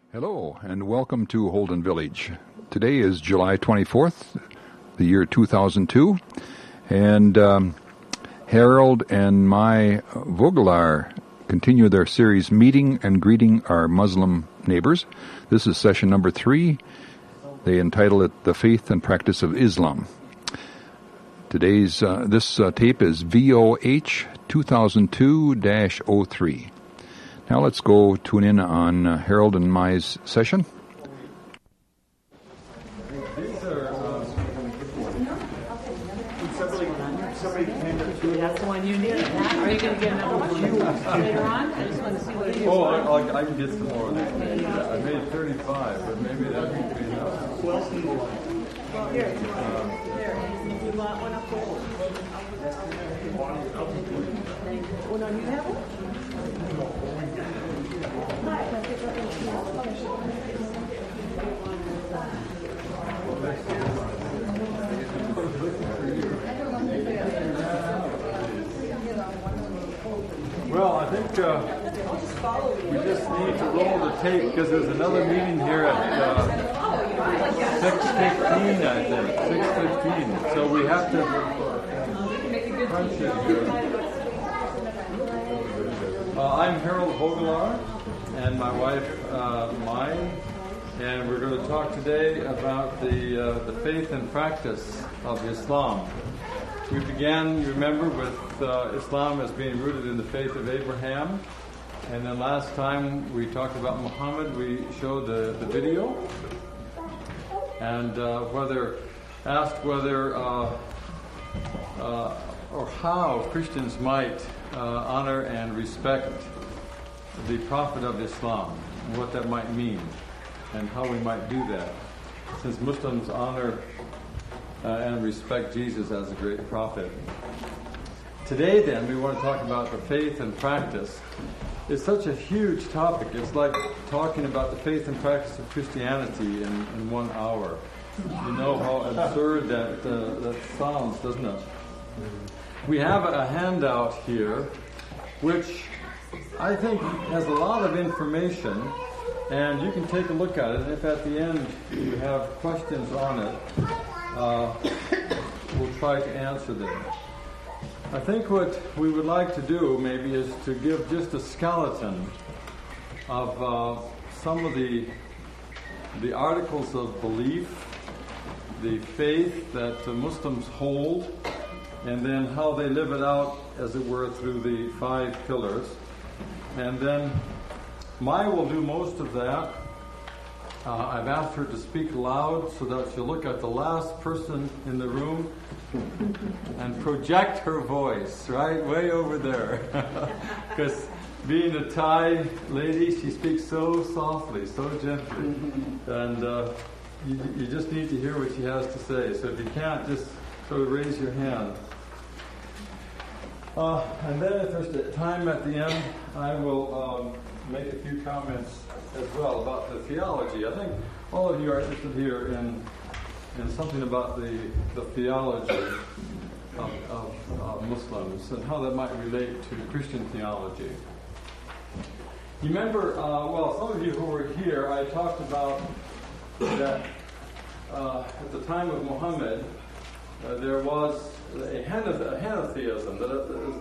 Hello, and welcome to Holden Village. Today is July 24th, the year 2002, and Harold and Mai Vogelaar continue their series, Meeting and Greeting Our Muslim Neighbors. This is session number 3. They entitle it The Faith and Practice of Islam. Today's this tape is VOH 2002-03. Now let's go tune in on Harold and Mai's session. These are that's the one you need. Are you going to get another one later on? I just want to see what it is. Oh, I can get some more. I made 35, but maybe that won't be enough. Here. You want one up there? Oh, no, you have one? Well, I think we just need to roll the tape because there's another meeting here at 6:15, I think. 6:15. So we have to punch it here. I'm Harold Vogelaar and my wife Mai, and we're going to talk today about the faith and practice of Islam. We began, you remember, with Islam as being rooted in the faith of Abraham, and then last time we talked about Muhammad. We showed the video, and asked whether or how Christians might honor and respect the Prophet of Islam, and what that might mean, and how we might do that, since Muslims honor and respect Jesus as a great prophet. Today, then, we want to talk about the faith and practice. It's such a huge topic. It's like talking about the faith and practice of Christianity in 1 hour. You know how absurd that sounds, doesn't it? We have a handout here, which I think has a lot of information, and you can take a look at it. And if at the end you have questions on it, we'll try to answer them. I think what we would like to do maybe is to give just a skeleton of some of the articles of belief, the faith that Muslims hold, and then how they live it out, as it were, through the 5 pillars. And then Mai will do most of that. I've asked her to speak loud so that she'll look at the last person in the room and project her voice, right, way over there. Because being a Thai lady, she speaks so softly, so gently. And you just need to hear what she has to say. So if you can't, just sort of raise your hand. And then if there's time at the end, I will make a few comments as well about the theology. I think all of you are interested here in something about the theology of Muslims and how that might relate to Christian theology. You remember, some of you who were here, I talked about that at the time of Muhammad, there was a henotheism, that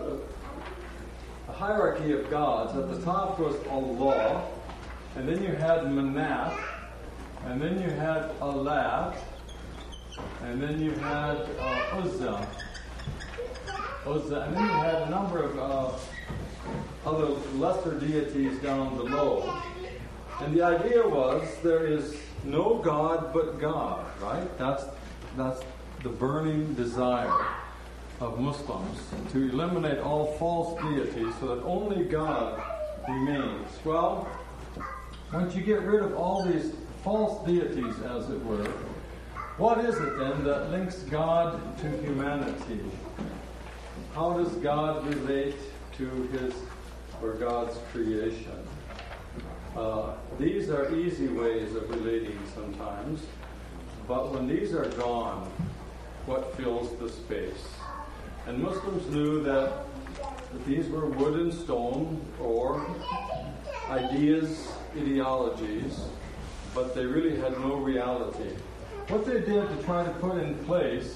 a hierarchy of gods. At the top was Allah, and then you had Manat, and then you had Alat, and then you had Uzza, and then you had a number of other lesser deities down below. And the idea was there is no God but God, right? That's the burning desire of Muslims, to eliminate all false deities so that only God remains. Well, once you get rid of all these false deities, as it were, what is it then that links God to humanity? How does God relate to His or God's creation? These are easy ways of relating sometimes, but when these are gone, what fills the space? And Muslims knew that these were wood and stone, or ideas ideologies, but they really had no reality. What they did to try to put in place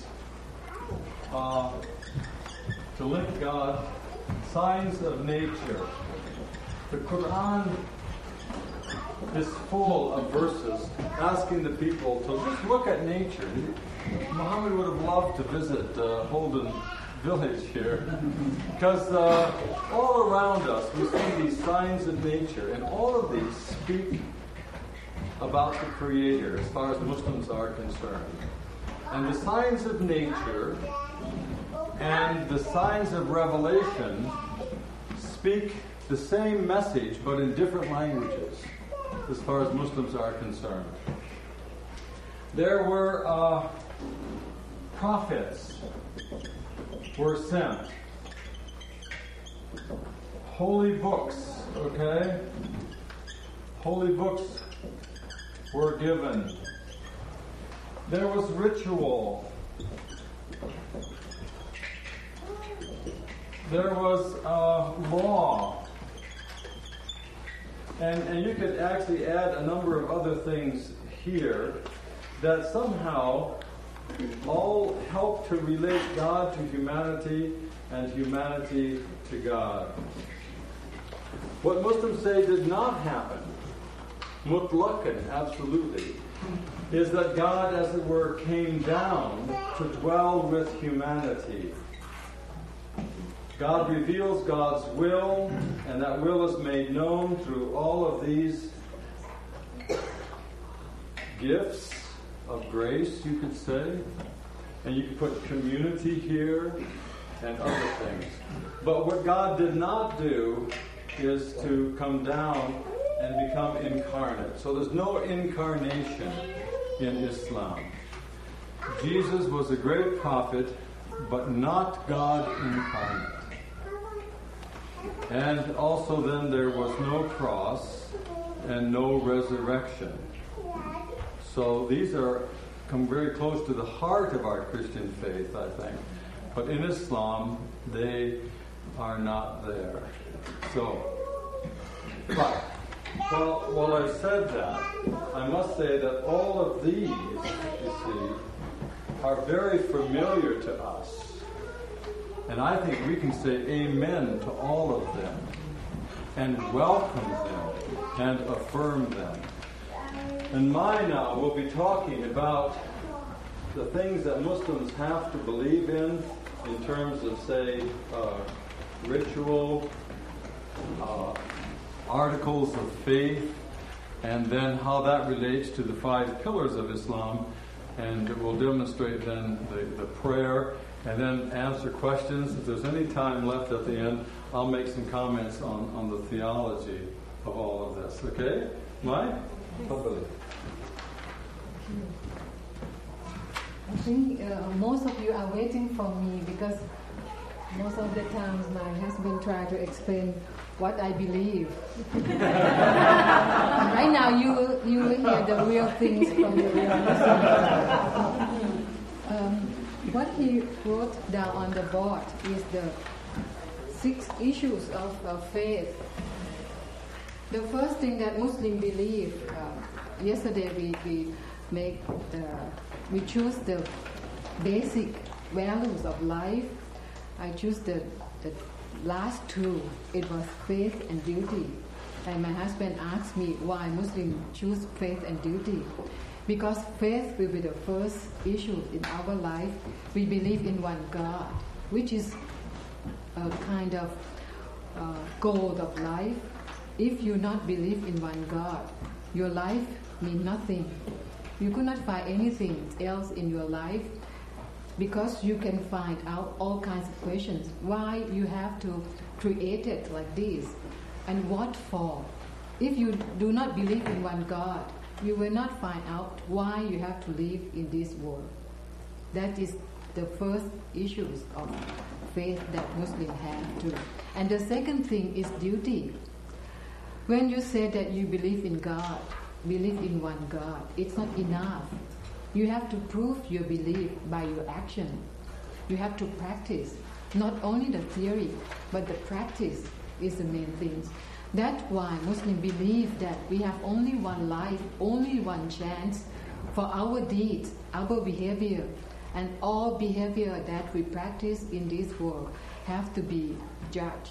to link God, signs of nature. The Quran is full of verses asking the people to just look at nature. Muhammad would have loved to visit Holden Village here, because all around us we see these signs of nature, and all of these speak about the Creator as far as Muslims are concerned. And the signs of nature and the signs of revelation speak the same message but in different languages as far as Muslims are concerned. There were prophets were sent. Holy books, okay? Holy books were given. There was ritual. There was law. And you could actually add a number of other things here that somehow all help to relate God to humanity and humanity to God. What Muslims say did not happen, mutlaqan, absolutely, is that God, as it were, came down to dwell with humanity. God reveals God's will, and that will is made known through all of these gifts of grace, you could say. And you could put community here and other things. But what God did not do is to come down and become incarnate. So there's no incarnation in Islam. Jesus was a great prophet, but not God incarnate. And also then there was no cross and no resurrection. So these come very close to the heart of our Christian faith, I think. But in Islam, they are not there. While I said that, I must say that all of these, you see, are very familiar to us. And I think we can say amen to all of them and welcome them and affirm them. And now will be talking about the things that Muslims have to believe in terms of, say, ritual, articles of faith, and then how that relates to the 5 pillars of Islam. And we'll demonstrate then the prayer, and then answer questions. If there's any time left at the end, I'll make some comments on the theology of all of this. Okay? Mike? I think most of you are waiting for me, because most of the times my husband tries to explain what I believe. Right now you will hear the real things from the real Muslims. What he wrote down on the board is the 6 issues of faith. The first thing that Muslims believe, yesterday we choose the basic values of life. I choose the last 2. It was faith and duty. And my husband asked me why Muslims choose faith and duty. Because faith will be the first issue in our life. We believe in one God, which is a kind of goal of life. If you not believe in one God, your life means nothing. You could not find anything else in your life, because you can find out all kinds of questions. Why you have to create it like this, and what for? If you do not believe in one God, you will not find out why you have to live in this world. That is the first issues of faith that Muslims have too. And the second thing is duty. When you say that you believe in God, believe in one God, it's not enough. You have to prove your belief by your action. You have to practice. Not only the theory, but the practice is the main thing. That's why Muslims believe that we have only one life, only one chance for our deeds, our behavior, and all behavior that we practice in this world have to be judged.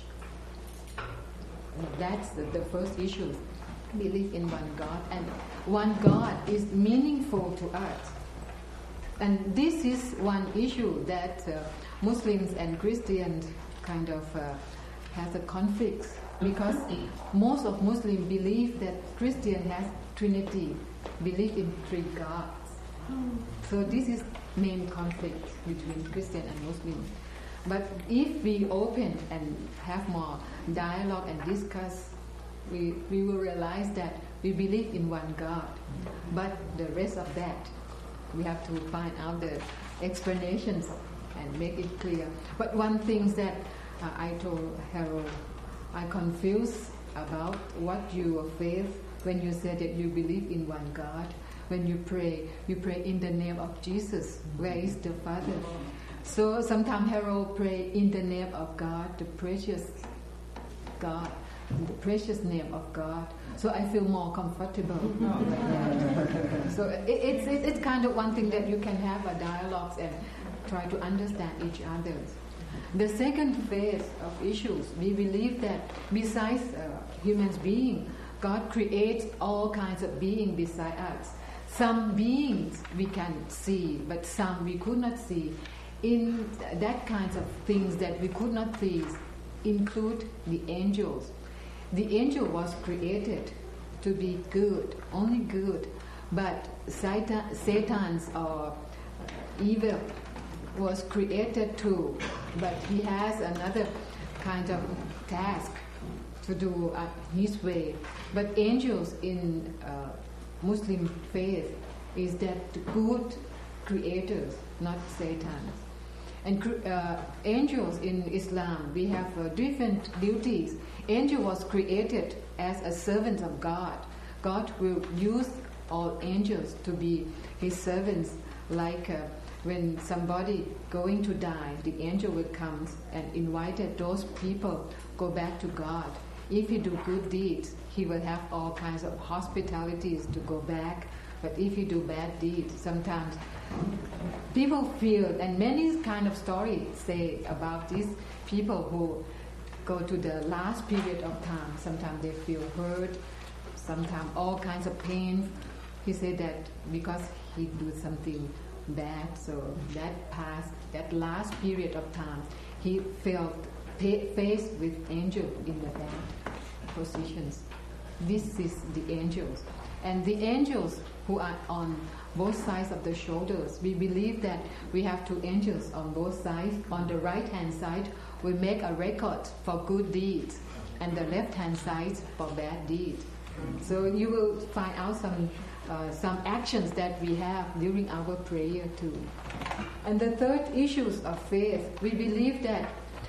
That's the first issue. Believe in one God, and one God is meaningful to us. And this is one issue that Muslims and Christians kind of has a conflict, because most of Muslims believe that Christian has Trinity, believe in three gods. So this is main conflict between Christian and Muslim. But if we open and have more dialogue and discuss, we will realize that we believe in one God. But the rest of that, we have to find out the explanations and make it clear. But one thing that I told Harold, I confused about what your faith when you said that you believe in one God. When you pray in the name of Jesus. Where is the Father? So sometimes Harold pray in the name of God, the precious God, the precious name of God. So I feel more comfortable. So it's kind of one thing that you can have a dialogue and try to understand each other. The second phase of issues, we believe that besides human being, God creates all kinds of beings beside us. Some beings we can see, but some we could not see. In that kinds of things that we could not see include the angels. The angel was created to be good, only good, but Satan's or evil was created too, but he has another kind of task to do his way. But angels in Muslim faith is that good creators, not Satan. And angels in Islam, we have different duties. Angel was created as a servant of God. God will use all angels to be his servants. Like when somebody going to die, the angel will come and invite those people go back to God. If he do good deeds, he will have all kinds of hospitalities to go back. But if you do bad deeds, sometimes people feel, and many kind of stories say about these people who go to the last period of time. Sometimes they feel hurt, sometimes all kinds of pain. He said that because he do something bad, so that last period of time, he felt faced with angels in the bad positions. This is the angels. And the angels who are on both sides of the shoulders, we believe that we have two angels on both sides. On the right hand side, we make a record for good deeds, and the left hand side for bad deeds. So you will find out some actions that we have during our prayer too. And the third issues of faith, we believe that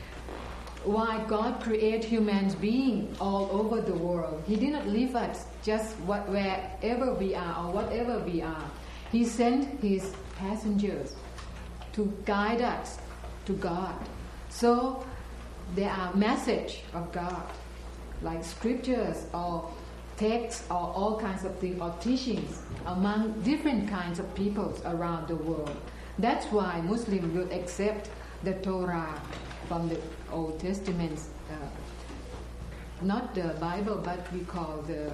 why God created human beings all over the world. He did not leave us just wherever we are or whatever we are. He sent his passengers to guide us to God. So there are message of God, like scriptures or texts or all kinds of things or teachings among different kinds of peoples around the world. That's why Muslims will accept the Torah from the Old Testament, not the Bible, but we call the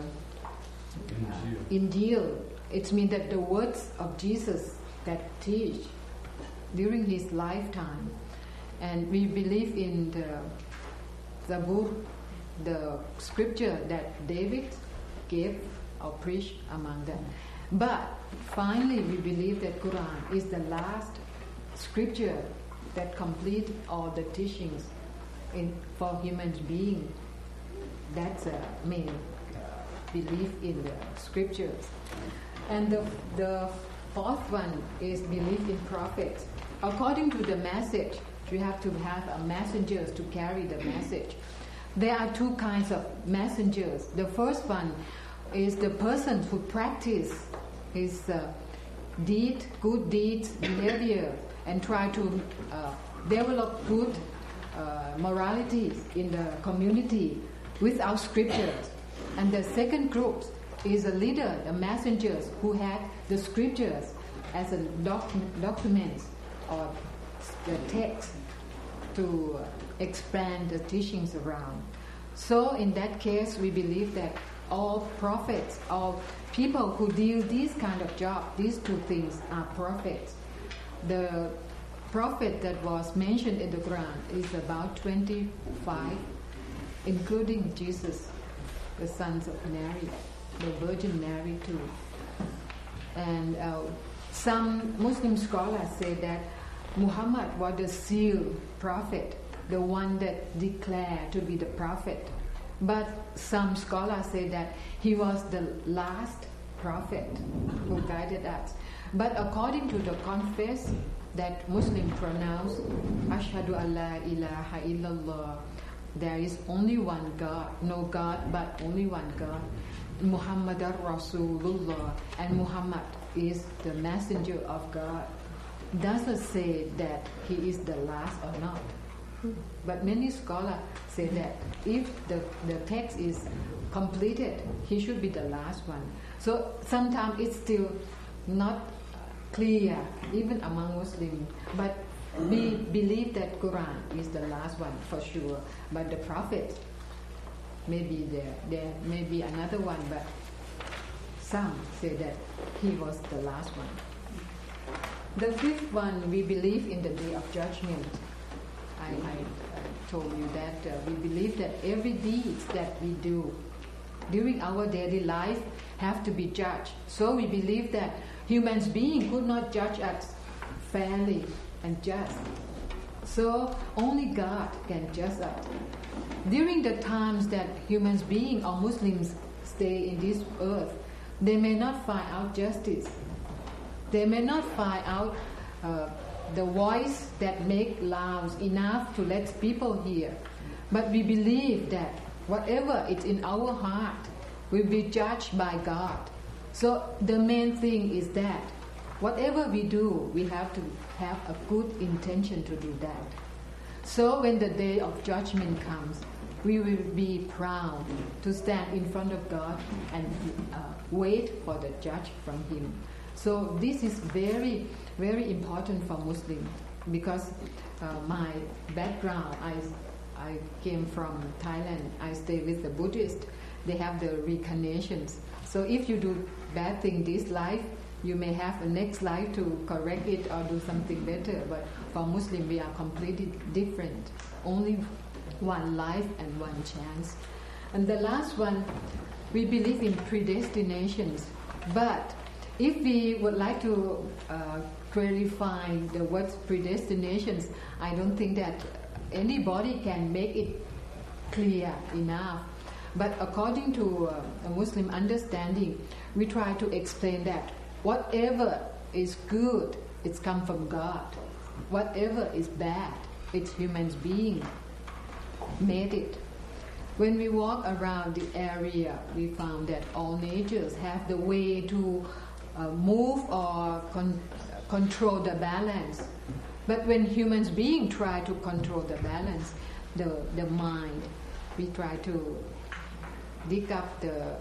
Injil. It means that the words of Jesus that teach during his lifetime. And we believe in the book, the scripture that David gave or preached among them. But finally we believe that Quran is the last scripture that complete all the teachings for human being. That's a main belief in the scriptures. And the fourth one is belief in prophets. According to the message, we have to have a messengers to carry the message. There are two kinds of messengers. The first one is the person who practice his good deeds, behavior, and try to develop good morality in the community. without scriptures. And the second group is a leader, the messengers who had the scriptures as a document or the text to expand the teachings around. So in that case, we believe that all prophets, all people who deal this kind of job, these two things are prophets. The prophet that was mentioned in the Quran is about 25, including Jesus, the sons of Mary, the Virgin Mary too. And some Muslim scholars say that Muhammad was the sealed prophet, the one that declared to be the prophet. But some scholars say that he was the last prophet who guided us. But according to the confess that Muslim pronounce, Ashhadu an la ilaha illallah, there is only one God, no God but only one God, Muhammadar Rasulullah, and Muhammad is the messenger of God. Doesn't say that he is the last or not. But many scholars say that if the text is completed, he should be the last one. So sometimes it's still not clear, even among Muslims. But we believe that Quran is the last one for sure. But the Prophet may be there may be another one, but some say that he was the last one. The fifth one, we believe in the Day of Judgment. I told you that we believe that every deed that we do during our daily life have to be judged. So we believe that human beings could not judge us fairly and just. So only God can judge us. During the times that human beings or Muslims stay in this earth, they may not find out justice. They may not find out the voice that make loud enough to let people hear. But we believe that whatever is in our heart will be judged by God. So the main thing is that whatever we do, we have to have a good intention to do that. So when the day of judgment comes, we will be proud to stand in front of God and wait for the judge from Him. So this is very, very important for Muslims because my background, I came from Thailand. I stay with the Buddhists. They have the reincarnations. So if you do bad thing this life, you may have a next life to correct it or do something better. But for Muslim, we are completely different. Only one life and one chance. And the last one, we believe in predestinations. But if we would like to clarify the word predestinations, I don't think that anybody can make it clear enough. But according to a Muslim understanding, we try to explain that whatever is good, it's come from God. Whatever is bad, it's human being made it. When we walk around the area, we found that all natures have the way to move or control the balance. But when humans beings try to control the balance, the mind, we try to dig up the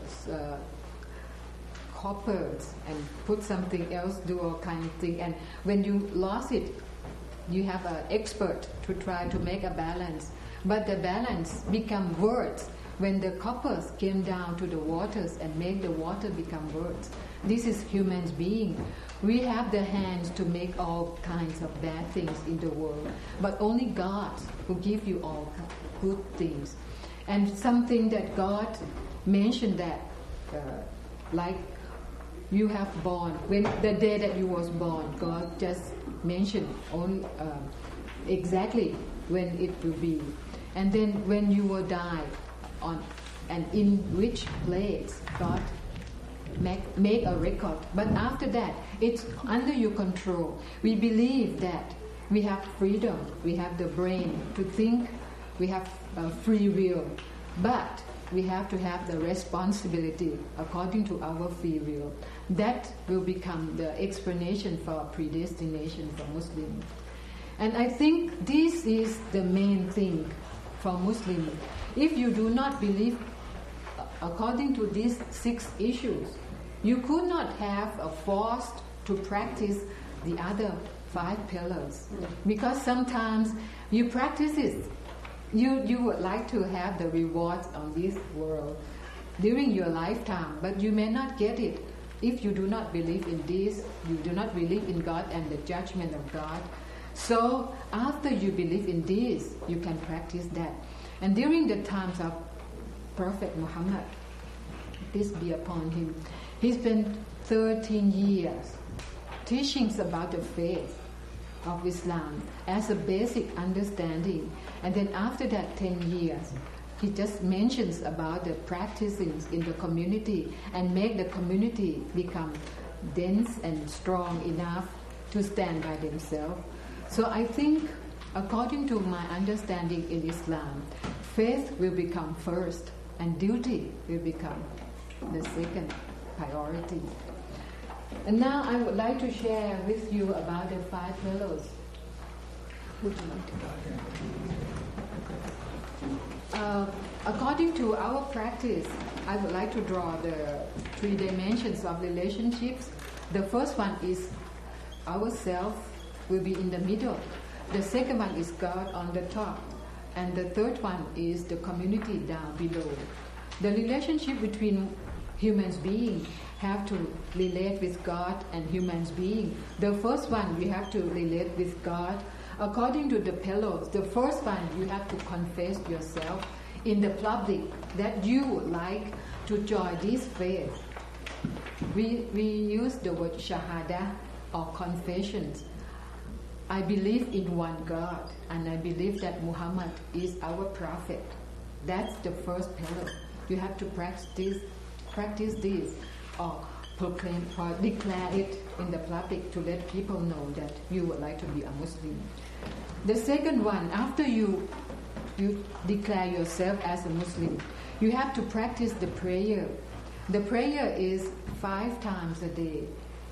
coppers and put something else, do all kind of thing. And when you lost it, you have an expert to try to make a balance. But the balance become words when the coppers came down to the waters and make the water become words. This is human being. We have the hands to make all kinds of bad things in the world, but only God who give you all good things. And something that God mentioned that, like you have born, when the day that you was born, God just mentioned only exactly when it will be. And then when you will die, on and in which place, God make a record. But after that, it's under your control. We believe that we have freedom, we have the brain to think, we have free will, but we have to have the responsibility according to our free will. That will become the explanation for predestination for Muslims. And I think this is the main thing for Muslims. If you do not believe according to these 6 issues, you could not have a forced to practice the other 5 pillars. Because sometimes you practice it, you would like to have the rewards of this world during your lifetime, but you may not get it if you do not believe in this, you do not believe in God and the judgment of God. So after you believe in this, you can practice that. And during the times of Prophet Muhammad, peace be upon him, he spent 13 years teaching about the faith of Islam as a basic understanding. And then after that 10 years, he just mentions about the practices in the community and make the community become dense and strong enough to stand by themselves. So I think, according to my understanding in Islam, faith will become first and duty will become the second priority. And now I would like to share with you about the 5 pillars. Would you like to go there? According to our practice, I would like to draw the 3 dimensions of relationships. The first one is ourself will be in the middle. The second one is God on the top. And the third one is the community down below. The relationship between human beings have to relate with God and human beings. The first one, we have to relate with God. According to the pillars, the first one, you have to confess yourself in the public that you would like to join this faith. We use the word shahada or confessions. I believe in one God and I believe that Muhammad is our prophet. That's the first pillar. You have to practice this or proclaim or declare it in the public to let people know that you would like to be a Muslim. The second one, after you declare yourself as a Muslim, you have to practice the prayer. The prayer is 5 times a day.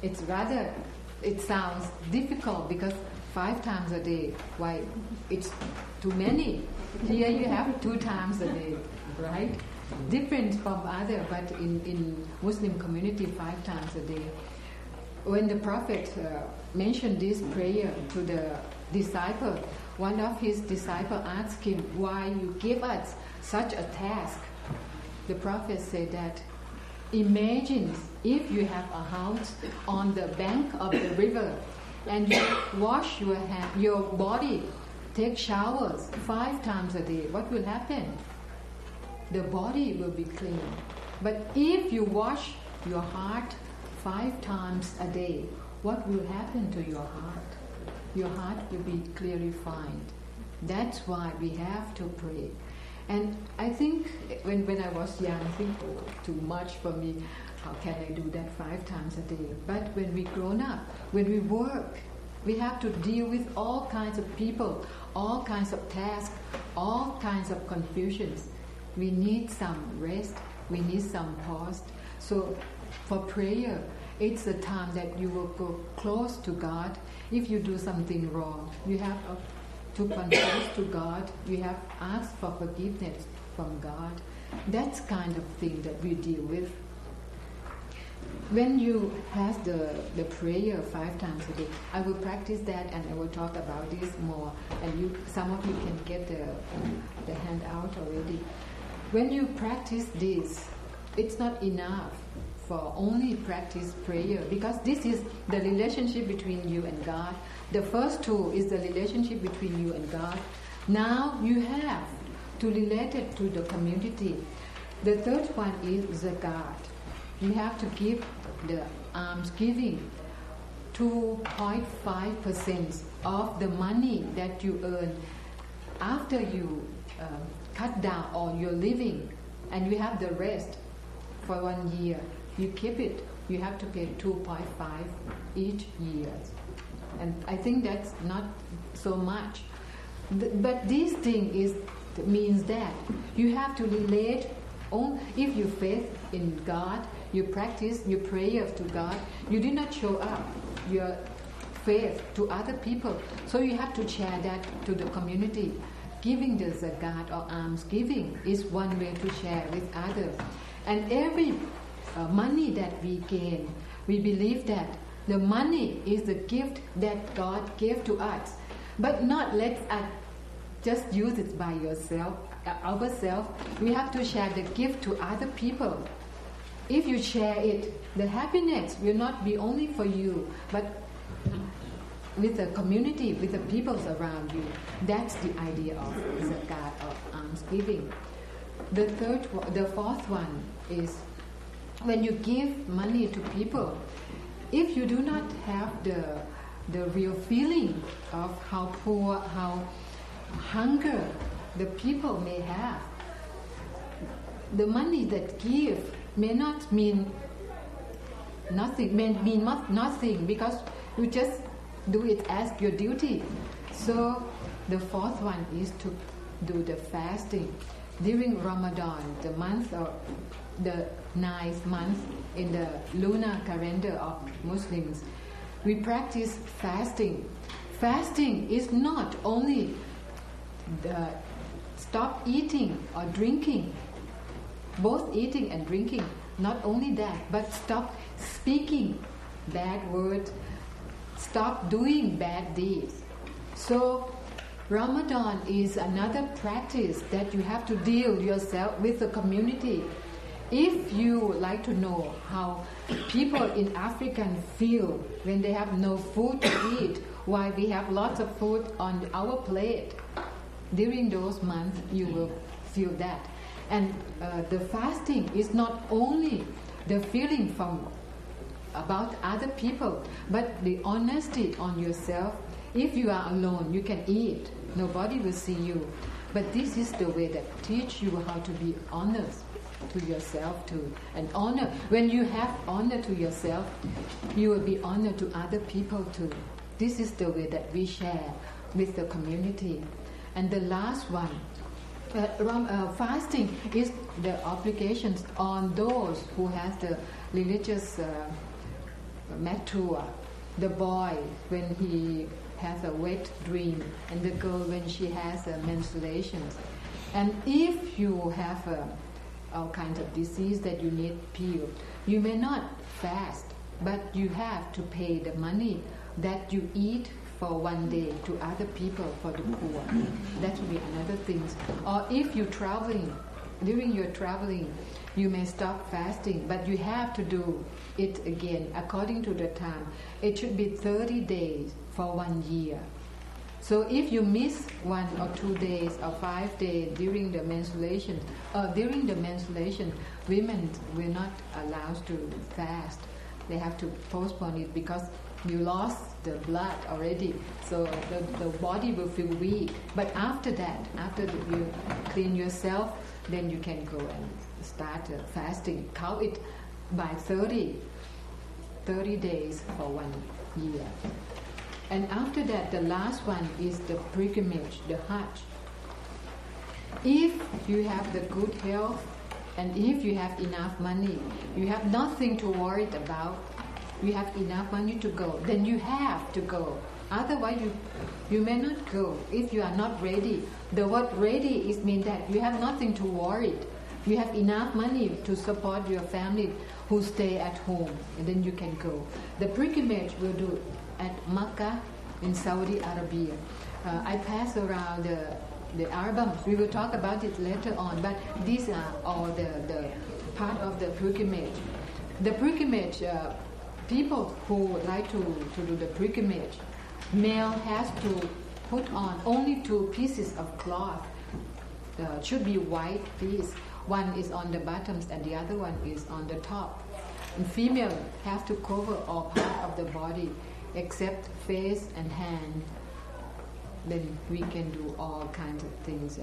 It sounds difficult because 5 times a day, why? It's too many. Here you have 2 times a day, right? Different from other, but in Muslim community, 5 times a day. When the Prophet mentioned this prayer to the disciple, one of his disciples asked him, why you give us such a task? The Prophet said that, imagine if you have a house on the bank of the river and you wash your body, take showers 5 times a day, what will happen? The body will be clean. But if you wash your heart 5 times a day, what will happen to your heart? Your heart will be clarified. That's why we have to pray. And I think when I was young, I think, oh, too much for me. How can I do that 5 times a day? But when we grown up, when we work, we have to deal with all kinds of people, all kinds of tasks, all kinds of confusions. We need some rest. We need some pause. So for prayer, it's a time that you will go close to God. If you do something wrong, you have to confess to God. You have asked for forgiveness from God. That's kind of thing that we deal with. When you have the prayer 5 times a day, I will practice that and I will talk about this more. And some of you can get the handout already. When you practice this, it's not enough for only practice prayer, because this is the relationship between you and God. The first 2 is the relationship between you and God. Now you have to relate it to the community. The third one is zakat. You have to give the alms giving 2.5% of the money that you earn after you cut down on your living, and you have the rest for 1 year. You keep it. You have to pay 2.5 each year, and I think that's not so much. But this thing means that you have to relate. If you faith in God, you practice, you pray to God, you did not show up your faith to other people. So you have to share that to the community. giving the zakat or alms giving is one way to share with others. And every money that we gain, we believe that the money is the gift that God gave to us. But not let us just use it by ourselves. We have to share the gift to other people. If you share it, the happiness will not be only for you, but with the community, with the peoples around you. That's the idea of zakat or alms giving. The fourth one is when you give money to people, if you do not have the real feeling of how poor, how hunger the people may have, the money that give may not mean nothing, nothing because you just do it as your duty. So the fourth one is to do the fasting during Ramadan, the month or the 9th month in the lunar calendar of Muslims. We practice fasting. Fasting is not only the stop eating or drinking, both eating and drinking, not only that, but stop speaking bad words, stop doing bad deeds. So Ramadan is another practice that you have to deal yourself with the community. If you like to know how people in Africa feel when they have no food to eat, while we have lots of food on our plate, during those months you will feel that. And the fasting is not only the feeling from about other people, but the honesty on yourself. If you are alone, you can eat. Nobody will see you. But this is the way that teach you how to be honest to yourself too. And honor. When you have honor to yourself, you will be honor to other people too. This is the way that we share with the community. And the last one, fasting is the obligations on those who have the religious mature. The boy when he has a wet dream, and the girl when she has a menstruation. And if you have all kinds of disease that you need pill, you may not fast, but you have to pay the money that you eat for one day to other people, for the poor. That will be another thing. Or if you're traveling, during your traveling, you may stop fasting, but you have to do it again according to the time. It should be 30 days for 1 year. So if you miss 1 or 2 days or 5 days during the menstruation, women will not allowed to fast. They have to postpone it because you lost the blood already, so the body will feel weak. But after that, after you clean yourself, then you can go and start fasting. Count it by 30 days for 1 year. And after that, the last one is the pilgrimage, the Hajj. If you have the good health and if you have enough money, you have nothing to worry about, you have enough money to go, then you have to go. Otherwise, you may not go if you are not ready. The word ready is mean that you have nothing to worry. You have enough money to support your family who stay at home, and then you can go. The pilgrimage will do at Makkah in Saudi Arabia. I pass around the albums. We will talk about it later on, but these are all the part of the pilgrimage. The pilgrimage, people who like to do the pilgrimage, male has to put on only 2 pieces of cloth. Should be white piece. One is on the bottoms and the other one is on the top. And female have to cover all part of the body except face and hand. Then we can do all kinds of things.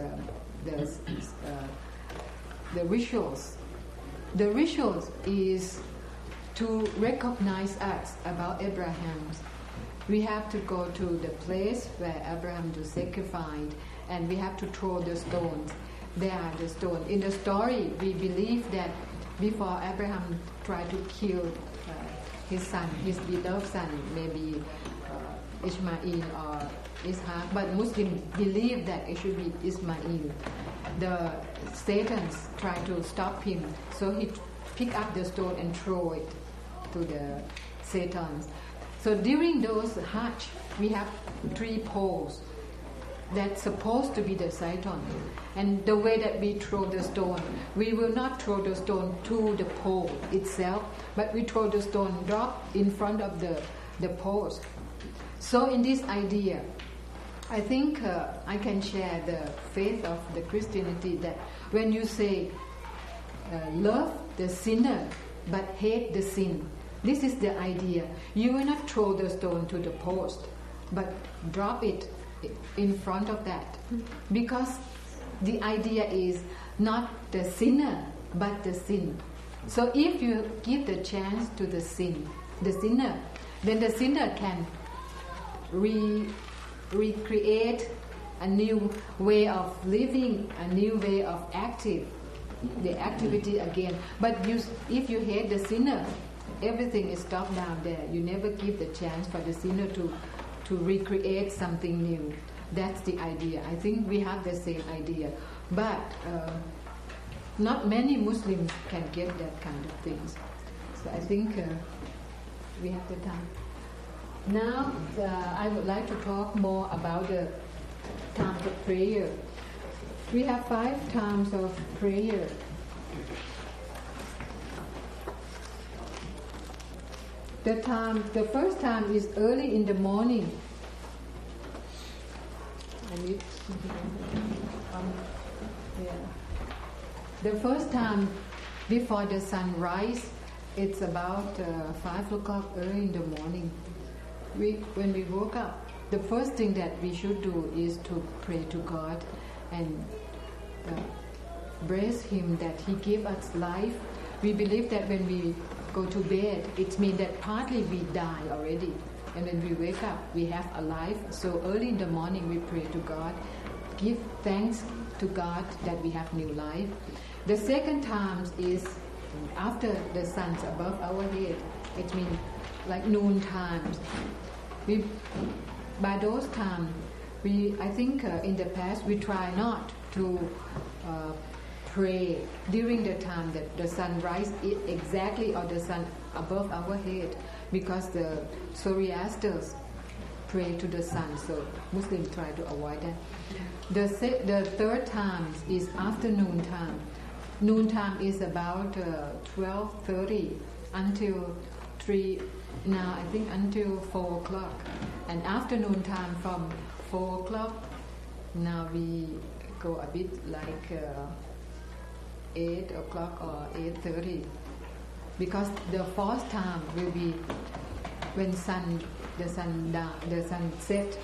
The rituals. The rituals is to recognize us about Abraham. We have to go to the place where Abraham was sacrificed, and we have to throw the stones. There are the stones. In the story, we believe that before Abraham tried to kill his son, his beloved son, maybe Ishmael or Ishaq, but Muslims believe that it should be Ismail. The Satans try to stop him, so he pick up the stone and throw it to the Satans. So during those Hajj, we have 3 poles that's supposed to be the Satan. And the way that we throw the stone, we will not throw the stone to the pole itself, but we throw the stone drop in front of the poles. So in this idea, I think I can share the faith of the Christianity that when you say love the sinner but hate the sin, this is the idea. You will not throw the stone to the post, but drop it in front of that. Because the idea is not the sinner, but the sin. So if you give the chance to the sinner, then the sinner can recreate a new way of living, a new way of the activity again. But if you hate the sinner, everything is stopped down there. You never give the chance for the sinner to recreate something new. That's the idea. I think we have the same idea. But not many Muslims can get that kind of things. So I think we have the time. Now I would like to talk more about the times of prayer. We have 5 times of prayer. The first time is early in the morning. The first time before the sun rise, it's about 5 o'clock early in the morning. When we woke up, the first thing that we should do is to pray to God and praise Him that He gave us life. We believe that when we go to bed, it means that partly we die already. And when we wake up, we have a life. So early in the morning, we pray to God, give thanks to God that we have new life. The second time is after the sun's above our head. It means like noon times. By those times, I think in the past we try not to pray during the time that the sun rises exactly or the sun above our head, because the Zoroastrians pray to the sun, so Muslims try to avoid that. The third time is afternoon time. Noon time is about 12:30 until 3. Now I think until 4 o'clock. And afternoon time from 4 o'clock, now we go a bit like 8 o'clock or 8:30. Because the fourth time will be when the sun set.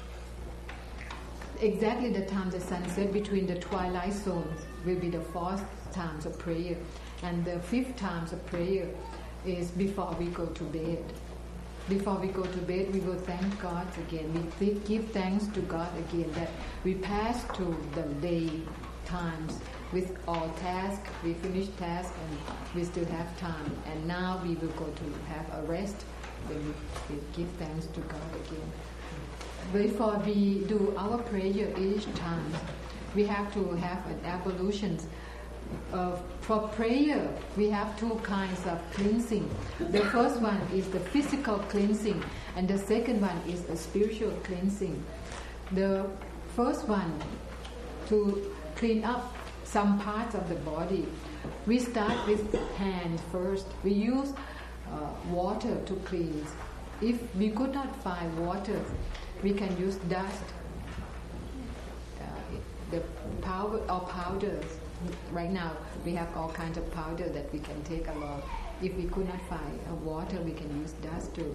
Exactly the time the sun set between the twilight zones will be the fourth times of prayer. And the fifth times of prayer is before we go to bed. Before we go to bed, we will thank God again. We give thanks to God again that we pass through the day times with all tasks. We finish tasks and we still have time. And now we will go to have a rest when we give thanks to God again. Before we do our prayer each time, we have to have an ablution. For prayer, we have 2 kinds of cleansing. The first one is the physical cleansing, and the second one is a spiritual cleansing. The first one, to clean up some parts of the body, we start with hands first. We use water to cleanse. If we could not find water, we can use dust, the powders. Right now we have all kinds of powder that we can take along. If we could not find water, we can use dust too.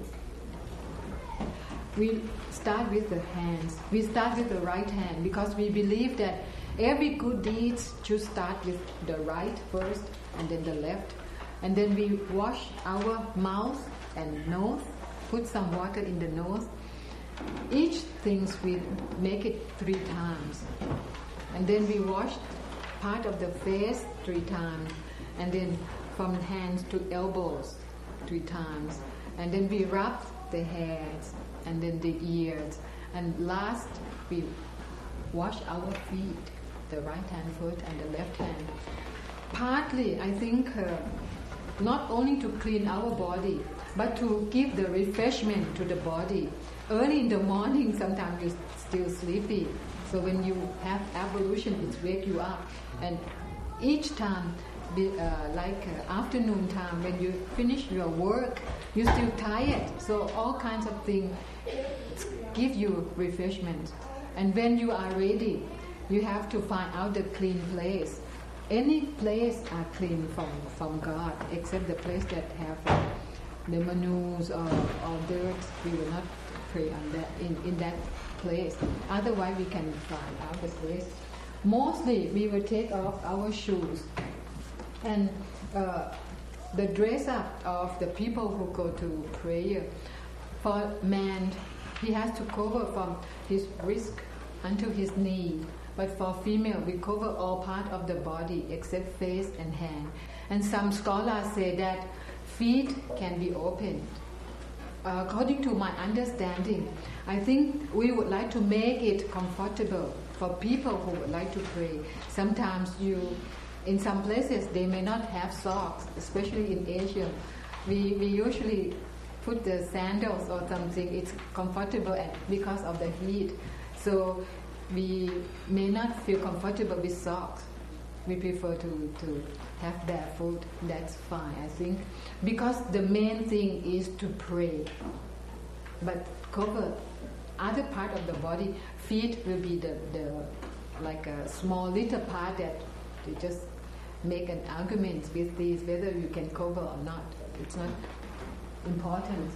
We start with the hands. We start with the right hand because we believe that every good deed should start with the right first and then the left. And then we wash our mouth and nose, put some water in the nose. Each thing we make it 3 times. And then we wash part of the face 3 times, and then from hands to elbows 3 times, and then we rub the hands, and then the ears. And last, we wash our feet, the right hand foot and the left hand. Partly, I think, not only to clean our body, but to give the refreshment to the body. Early in the morning, sometimes you're still sleepy. So when you have ablution, it wakes you up. And each time, afternoon time, when you finish your work, you're still tired. So all kinds of things give you refreshment. And when you are ready, you have to find out the clean place. Any place are clean from God, except the place that have the manus or dirt. We will not pray on that in that place. Otherwise, we can find out the place. Mostly, we will take off our shoes and the dress up of the people who go to prayer. For man, he has to cover from his wrist unto his knee. But for female, we cover all part of the body except face and hand. And some scholars say that feet can be opened. According to my understanding, I think we would like to make it comfortable for people who would like to pray. Sometimes in some places, they may not have socks, especially in Asia. We usually put the sandals or something. It's comfortable because of the heat. So we may not feel comfortable with socks. We prefer to have barefoot. That's fine, I think. Because the main thing is to pray. But cover other part of the body. Feet will be the like a small little part that you just make an argument with these whether you can cover or not. It's not important.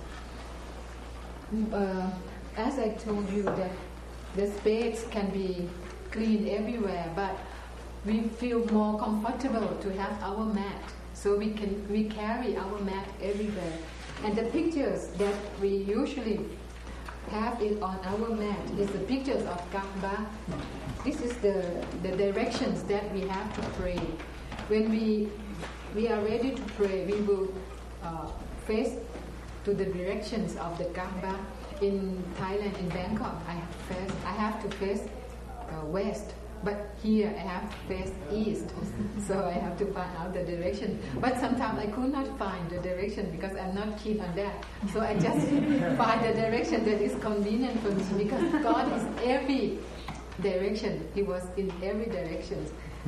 As I told you that the space can be clean everywhere, but we feel more comfortable to have our mat, so we carry our mat everywhere. And the pictures that we usually have it on our mat is the pictures of Kaaba. This is the directions that we have to pray. When we are ready to pray, we will face to the directions of the Kaaba. In Thailand, in Bangkok, I have to face west, but here I have to face east. So I have to find out the direction. But sometimes I could not find the direction because I'm not keen on that. So I just find the direction that is convenient for me, because God is every direction. He was in every direction.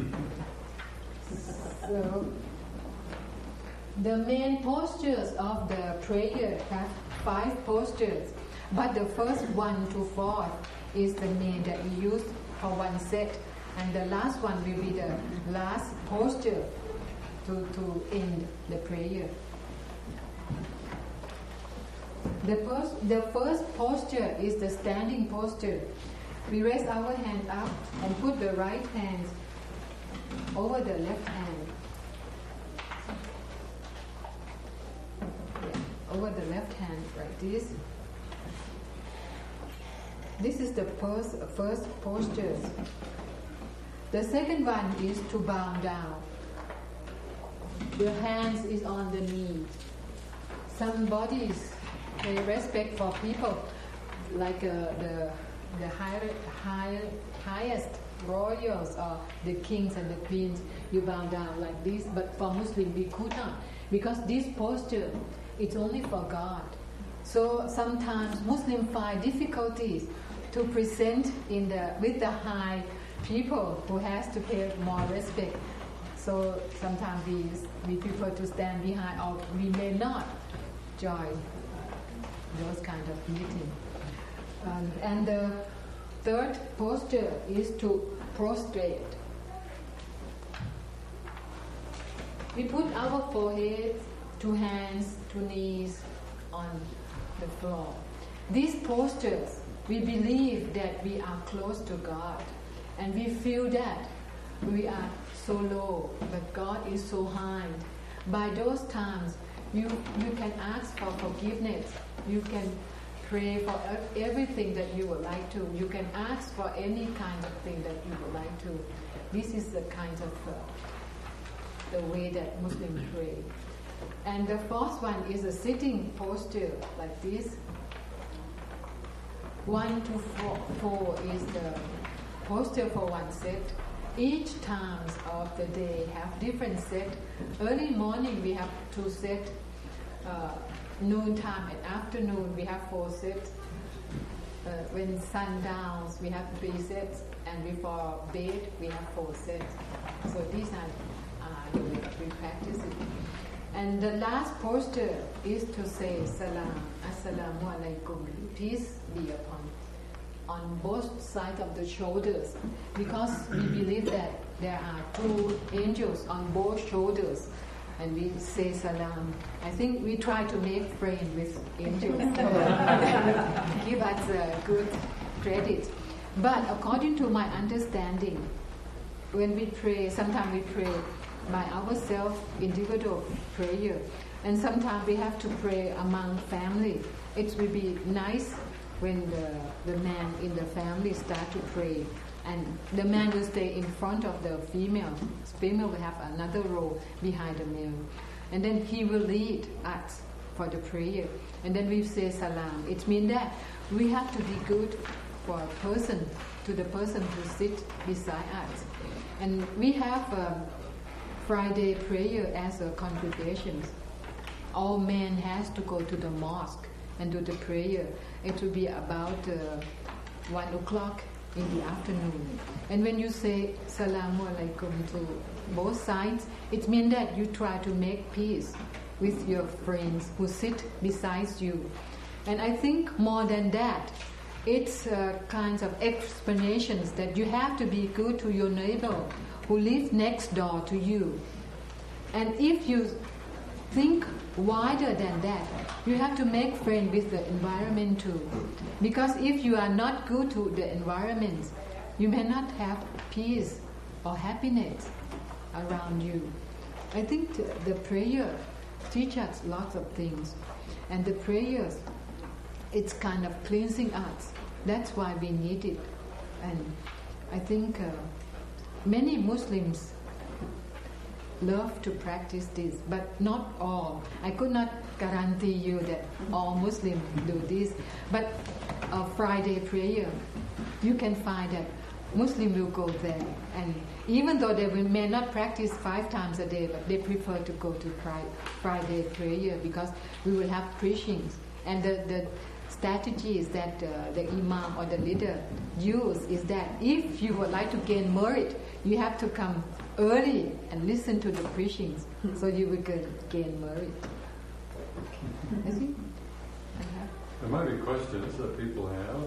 So the main postures of the prayer have 5 postures. But the first 1 to 4 is the main that we use for one set, and the last one will be the last posture to end the prayer. The first posture is the standing posture. We raise our hand up and put the right hand over the left hand. Over the left hand, like this. This is the first posture. The second one is to bow down. The hands is on the knee. Some bodies pay respect for people, like the highest royals or the kings and the queens. You bow down like this. But for Muslim, we could not, because this posture it's only for God. So sometimes Muslims find difficulties to present with the high people who has to pay more respect. So sometimes we prefer to stand behind, or we may not join those kind of meetings. And the third posture is to prostrate. We put our forehead, 2 hands, 2 knees on the floor. These postures, we believe that we are close to God, and we feel that we are so low, but God is so high. By those times, you can ask for forgiveness. You can pray for everything that you would like to. You can ask for any kind of thing that you would like to. This is the kind of the way that Muslims pray. And the fourth one is a sitting posture like this. 1 to 4 is the posture for one set. Each times of the day have different set. Early morning we have 2 sets. Noon time and afternoon we have 4 sets. When sun downs we have 3 sets, and before bed we have 4 sets. So these are the way we practice it. And the last posture is to say Salam, Assalamu alaikum, peace be upon, on both sides of the shoulders, because we believe that there are 2 angels on both shoulders, and we say Salam. I think we try to make friends with angels, give us good credit. But according to my understanding, when we pray, sometimes we pray by ourselves, individual prayer, and sometimes we have to pray among family. It will be nice when the man in the family start to pray, and the man will stay in front of the female. Female will have another role behind the male, and then he will lead us for the prayer, and then we say Salam. It means that we have to be good for a person, to the person who sit beside us. And we have Friday prayer as a congregation. All men has to go to the mosque and do the prayer. It will be about 1 o'clock in the afternoon. And when you say Salamu alaikum to both sides, it means that you try to make peace with your friends who sit beside you. And I think more than that, it's kinds of explanations that you have to be good to your neighbor who lives next door to you. And if you think wider than that, you have to make friends with the environment too. Because if you are not good to the environment, you may not have peace or happiness around you. I think the prayer teaches us lots of things. And the prayers, it's kind of cleansing us. That's why we need it. And I think many Muslims love to practice this, but not all. I could not guarantee you that all Muslims do this. But Friday prayer, you can find that Muslims will go there. And even though they may not practice 5 times a day, but they prefer to go to Friday prayer because we will have preachings. And the strategies that the imam or the leader use is that if you would like to gain merit, you have to come early and listen to the preachings, so you will gain merit. I think there might be questions that people have.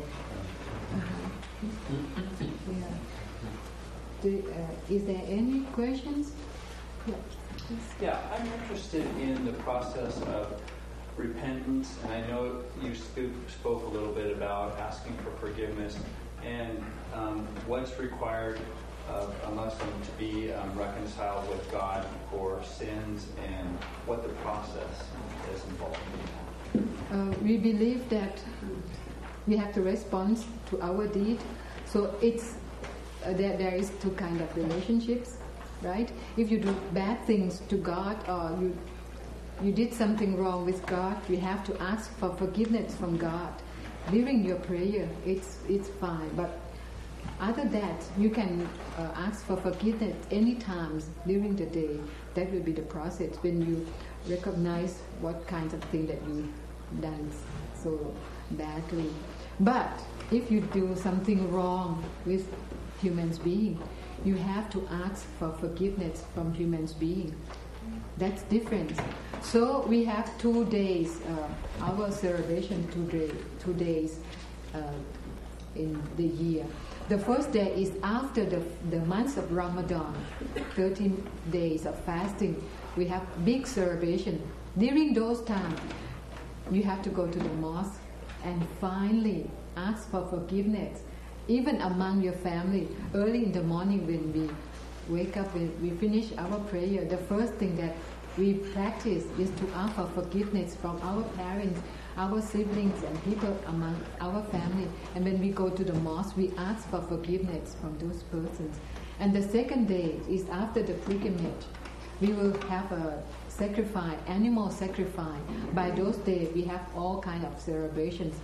Is there any questions? Yeah, I'm interested in the process of repentance, and I know you spoke a little bit about asking for forgiveness and what's required of a Muslim to be reconciled with God for sins, and what the process is involved in that. We believe that we have to respond to our deed. So it's there is 2 kinds of relationships, right? If you do bad things to God, or you did something wrong with God, you have to ask for forgiveness from God during your prayer. It's fine, but other than that, you can ask for forgiveness any times during the day. That will be the process when you recognize what kinds of thing that you done so badly. But if you do something wrong with human being, you have to ask for forgiveness from human being. That's different. So we have 2 days, our celebration 2 days in the year. The first day is after the month of Ramadan, 13 days of fasting. We have big celebration. During those times, you have to go to the mosque and finally ask for forgiveness. Even among your family, early in the morning when we wake up, when we finish our prayer, the first thing that we practice is to ask for forgiveness from our parents, our siblings and people among our family. And when we go to the mosque, we ask for forgiveness from those persons. And the second day is after the pilgrimage. We will have a sacrifice, animal sacrifice. By those days, we have all kind of celebrations.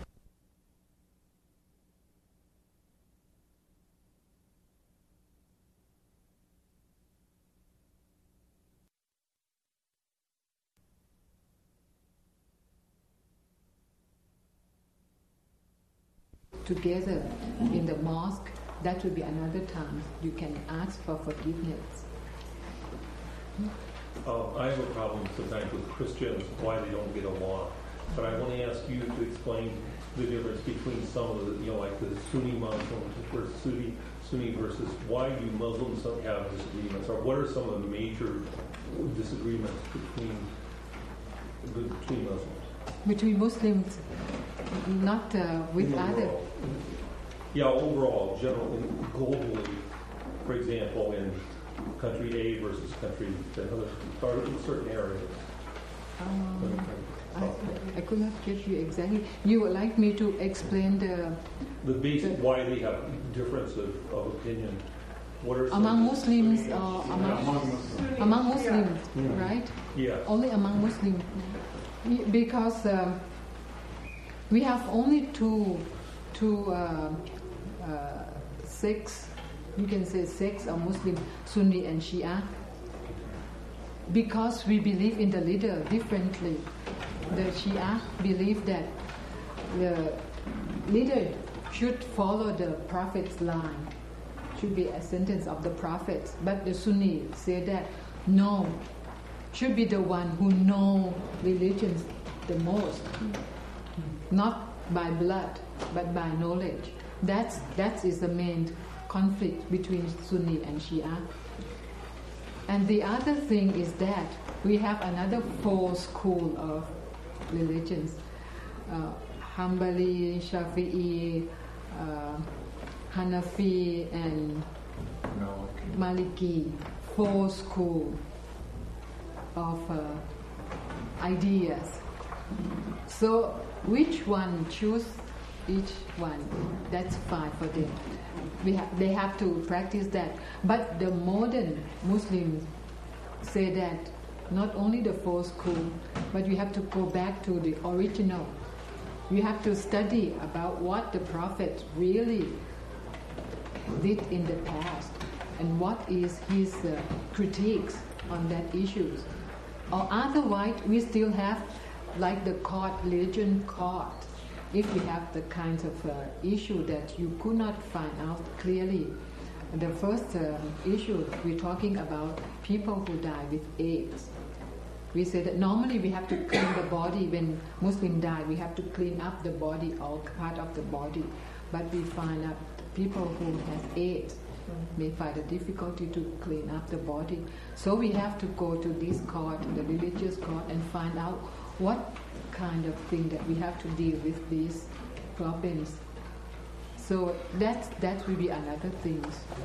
Together in the mosque, that will be another time you can ask for forgiveness. I have a problem sometimes with Christians, why they don't get along. But I want to ask you to explain the difference between some of the, like the Sunni Muslims versus Sunni versus why do Muslims don't have disagreements, or what are some of the major disagreements between Muslims? Between Muslims, not with other. Yeah, overall, generally, globally, for example, in country A versus country another, or in certain areas. I could not get you exactly. You would like me to explain the basic why they have difference of opinion. What are among Muslims or among Muslims, right? Yeah. Only among Muslims, because we have only two sects. You can say sects of Muslim, Sunni and Shia. Because we believe in the leader differently. The Shia believe that the leader should follow the Prophet's line, should be a sentence of the Prophet. But the Sunni say that no, should be the one who know religions the most, not by blood, but by knowledge. That is the main conflict between Sunni and Shia. And the other thing is that we have another four school of religions, Hanbali, Shafi'i, Hanafi, and Maliki. Four school of ideas. So which one choose each one, that's fine for them. They have to practice that. But the modern Muslims say that not only the four school, but you have to go back to the original. You have to study about what the Prophet really did in the past and what is his critiques on that issues. Or otherwise, we still have like the court, religion court. If we have the kinds of issue that you could not find out clearly. The first issue, we're talking about people who die with AIDS. We say that normally we have to clean the body. When Muslim die, we have to clean up the body, all part of the body. But we find out people who have AIDS may find a difficulty to clean up the body. So we have to go to this court, the religious court, and find out what kind of thing that we have to deal with these problems. So that will be another thing.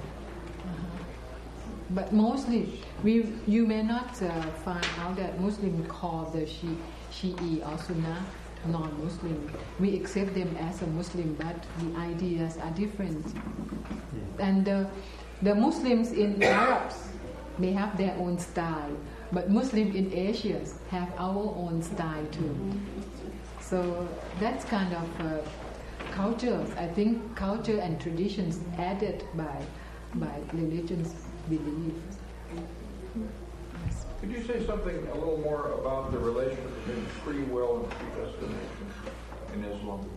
But mostly, you may not find out that Muslim call the Shi'i or Sunnah non-Muslim. We accept them as a Muslim, but the ideas are different. And the Muslims in Arabs may have their own style, but Muslims in Asia have our own style too. So that's kind of culture. I think culture and traditions added by religions beliefs. Could you say something a little more about the relationship between free will and predestination in Islam?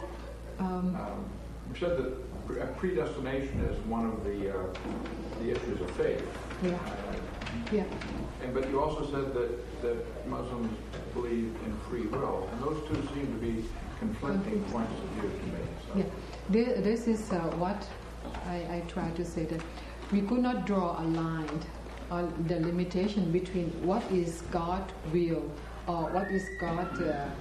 You said that predestination is one of the issues of faith. Yeah. But you also said that Muslims believe in free will, and those two seem to be conflicting points of view to me. So. Yeah, this is what I try to say, that we could not draw a line on the limitation between what is God's will or what is God's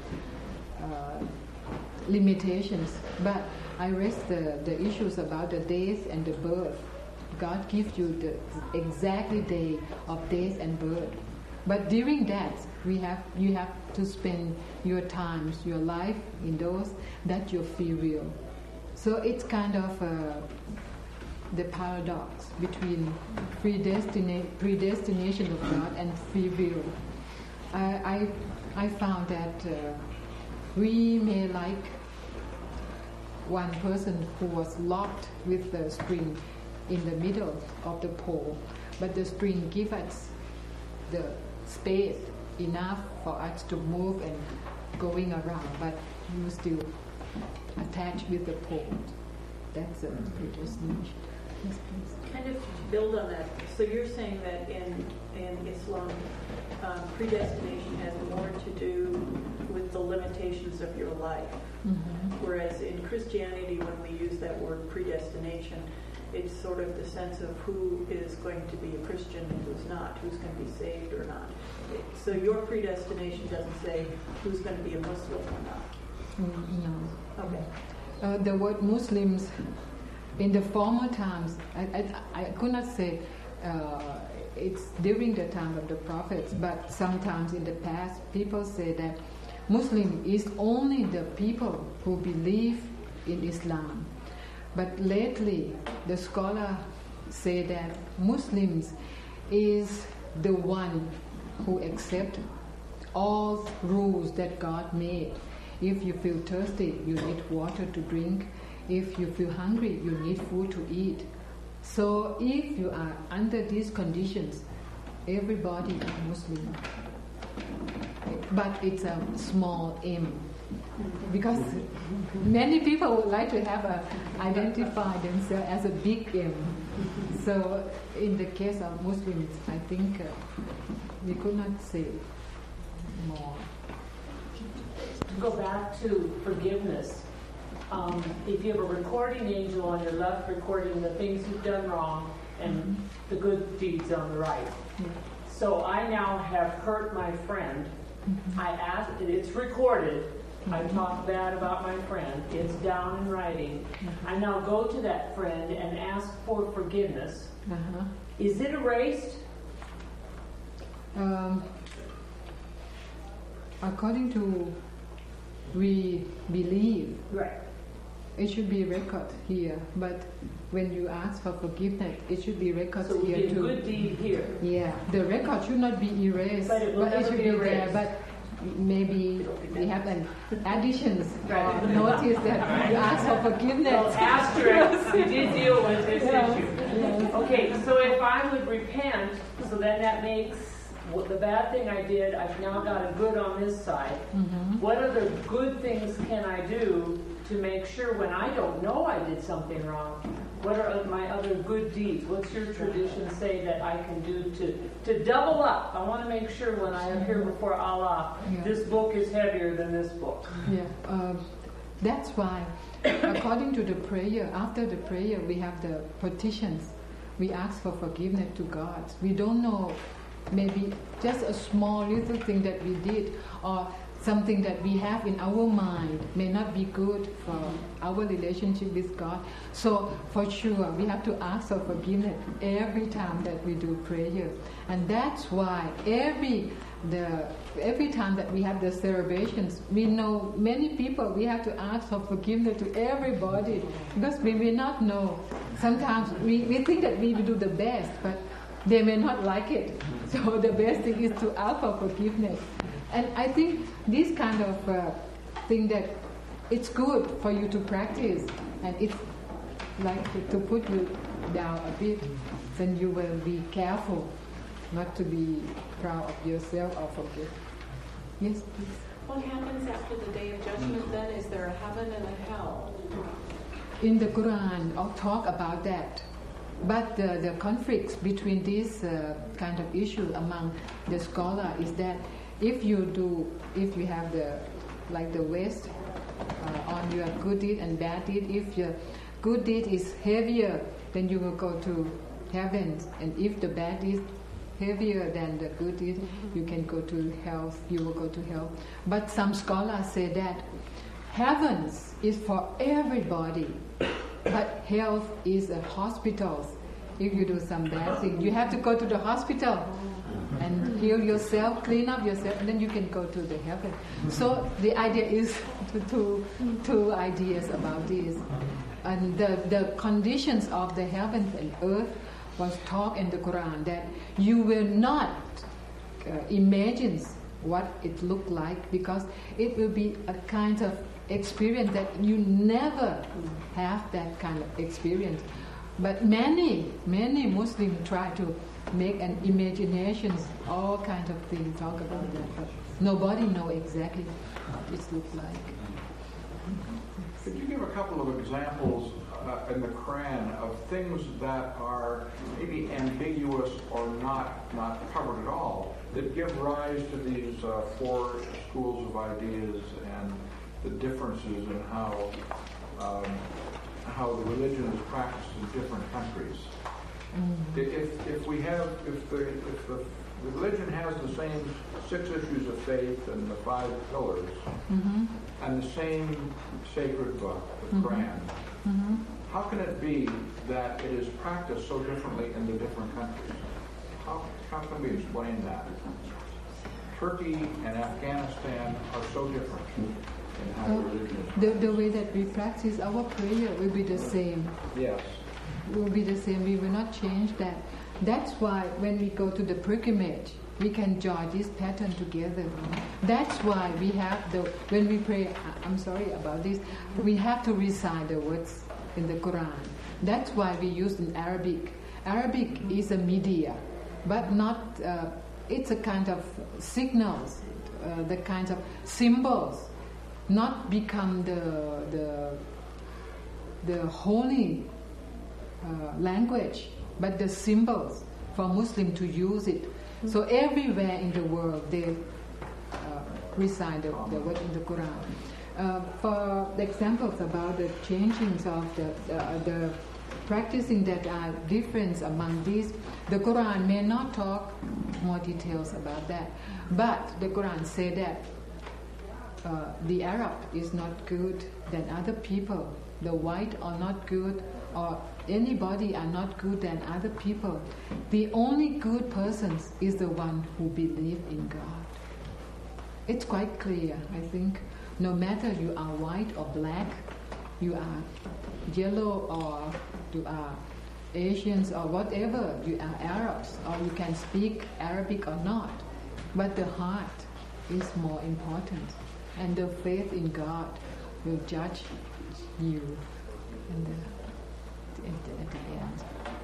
limitations. But I raised the issues about the death and the birth. God gives you the exactly day of death and birth. But during that, you have to spend your times, your life in those, that's your free will. So it's kind of the paradox between predestination of God and free will. I found that we may like one person who was locked with the string in the middle of the pole, but the string gives us the space enough for us to move and going around, but you still attached with the pole. That's a predestination. Yes, please. Kind of to build on that, so you're saying that in Islam, predestination has more to do with the limitations of your life, whereas in Christianity, when we use that word predestination, it's sort of the sense of who is going to be a Christian and who's not, who's going to be saved or not. So your predestination doesn't say who's going to be a Muslim or not. No. Okay. The word Muslims, in the former times, I could not say it's during the time of the prophets, but sometimes in the past, people say that Muslim is only the people who believe in Islam. But lately, the scholar say that Muslims is the one who accept all rules that God made. If you feel thirsty, you need water to drink. If you feel hungry, you need food to eat. So if you are under these conditions, everybody is Muslim. But it's a small M. Because many people would like to identify themselves as a big M. So in the case of Muslims, I think we could not say more. To go back to forgiveness, if you have a recording angel on your left recording the things you've done wrong and the good deeds on the right. So I now have hurt my friend. I asked, it's recorded. I talked bad about my friend. It's down in writing. I now go to that friend and ask for forgiveness. Is it erased? According to we believe, Right. it should be record here. But when you ask for forgiveness, it should be record So we here did too. good deed here. Yeah, the record should not be erased, But it will never should be be erased. there. But maybe we have an additions Right. or notice that you ask for forgiveness. Well, asterisk, we did deal with this Yes, issue. yes. Okay, so if I would repent, so then that makes the bad thing I did, I've now got a good on this side. What other good things can I do to make sure when I don't know I did something wrong, what are my other good deeds? What's your tradition say that I can do to double up? I want to make sure when I appear before Allah, this book is heavier than this book. Yeah, that's why, according to the prayer, after the prayer we have the petitions. We ask for forgiveness to God. We don't know, maybe just a small little thing that we did or something that we have in our mind may not be good for our relationship with God. So for sure we have to ask for forgiveness every time that we do prayer. And that's why every time that we have the celebrations, we know many people, we have to ask for forgiveness to everybody because we may not know. Sometimes we think that we do the best, but they may not like it. So the best thing is to ask for forgiveness. And I think this kind of thing that it's good for you to practice, and it's like to put you down a bit, then you will be careful not to be proud of yourself or forget. Yes, please. What happens after the Day of Judgment then? Is there a heaven and a hell? In the Quran, I'll talk about that. But the conflicts between this kind of issue among the scholar is that if you have the West on your good deed and bad deed, if your good deed is heavier, then you will go to heaven, and if the bad is heavier than the good deed, you can go to hell. You will go to hell. But some scholars say that heavens is for everybody, but hell is a hospital. If you do some bad thing, you have to go to the hospital and heal yourself, clean up yourself, and then you can go to the heaven. So the idea is two ideas about this. And the conditions of the heavens and earth was taught in the Quran, that you will not imagine what it looked like, because it will be a kind of experience that you never have that kind of experience. But many Muslims try to make an imagination, all kinds of things, talk about that, but nobody know exactly what it looks like. Could you give a couple of examples in the Quran of things that are maybe ambiguous or not covered at all, that give rise to these four schools of ideas and the differences in how the religion is practiced in different countries? If the religion has the same 6 issues of faith and the 5 pillars, and the same sacred book, the Quran, how can it be that it is practiced so differently in the different countries? How can we explain that? Turkey and Afghanistan are so different in how religion is. The way that we practice our prayer will be the same. Yes. Will be the same. We will not change that. That's why when we go to the pilgrimage, we can join this pattern together. That's why we have when we pray, I'm sorry about this, we have to recite the words in the Quran. That's why we use in Arabic. Arabic is a media, but not, it's a kind of signals, the kind of symbols, not become the holy language, but the symbols for Muslim to use it. So everywhere in the world they recite the word in the Quran. For the examples about the changings of the practicing that are different among these, the Quran may not talk more details about that, but the Quran say that the Arab is not good than other people, the white are not good, or anybody are not good than other people. The only good person is the one who believes in God. It's quite clear, I think. No matter you are white or black, you are yellow or you are Asians or whatever, you are Arabs, or you can speak Arabic or not. But the heart is more important. And the faith in God will judge you at the end.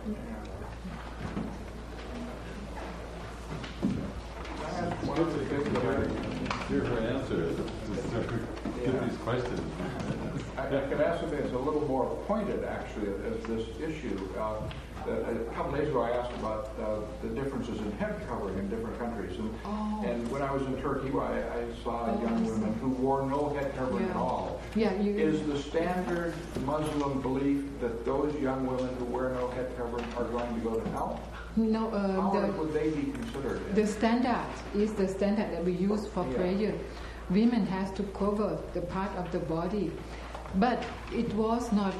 Here's her answer to get these questions. I could ask something that's a little more pointed, actually, as this issue. A couple days ago I asked about the differences in head covering in different countries. And when I was in Turkey, I saw young women who wore no head covering at all. Is the standard Muslim belief that those young women who wear no head covering are going to go to hell? No, how would they be considered? The standard is the standard that we use for prayer. Women has to cover the part of the body, but it was not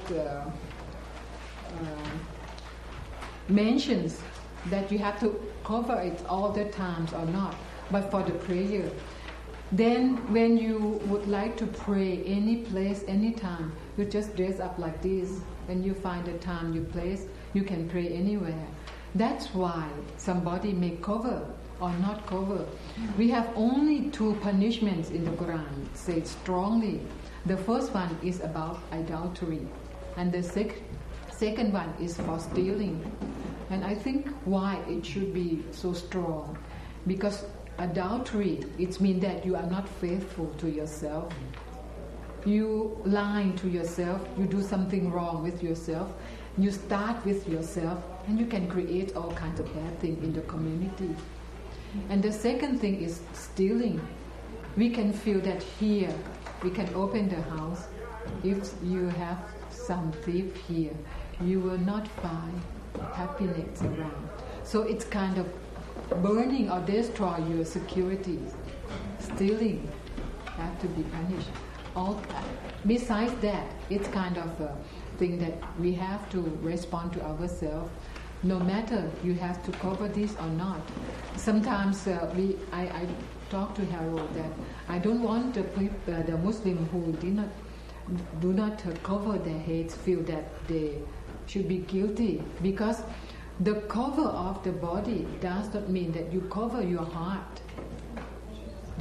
mentions that you have to cover it all the times or not, but for the prayer. Then when you would like to pray any place, anytime, you just dress up like this and you find a time, you place, you can pray anywhere. That's why somebody may cover or not cover. We have only 2 punishments in the Quran, said strongly. The first one is about adultery, and the second one is for stealing. And I think why it should be so strong, because adultery, it means that you are not faithful to yourself. You lie to yourself, you do something wrong with yourself, you start with yourself, and you can create all kinds of bad things in the community. And the second thing is stealing. We can feel that here, we can open the house. If you have some thief here, you will not find happiness around. So it's kind of burning or destroy your security. Stealing have to be punished. Besides that, it's kind of a thing that we have to respond to ourselves. No matter you have to cover this or not. Sometimes I talk to Harold that I don't want the Muslim who do not cover their heads feel that they should be guilty, because the cover of the body does not mean that you cover your heart.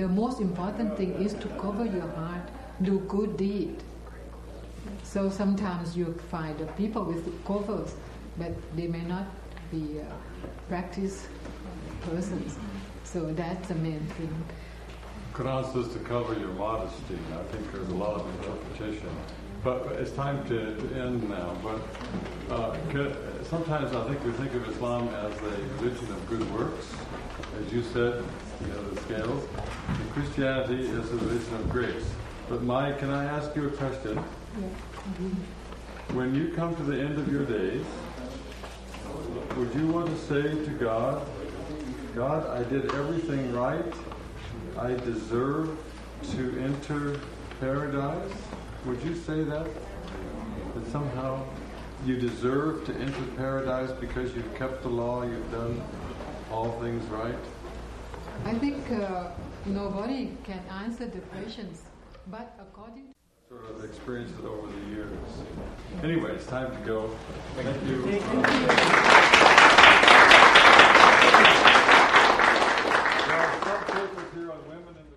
the most important thing is to cover your heart, do good deed. So sometimes you find the people with covers, but they may not be practice persons. So that's the main thing. Quran says to cover your modesty. I think there's a lot of interpretation. But it's time to end now. But sometimes I think we think of Islam as a religion of good works. As you said, the scales. And Christianity is a religion of grace. But Mai, can I ask you a question? Yeah. When you come to the end of your days, would you want to say to God, God, I did everything right. I deserve to enter paradise? Would you say that? That somehow you deserve to enter paradise because you've kept the law, you've done all things right? I think nobody can answer the questions, but according to Sort of experienced it over the years. Anyway, it's time to go. Thank you. Thank you.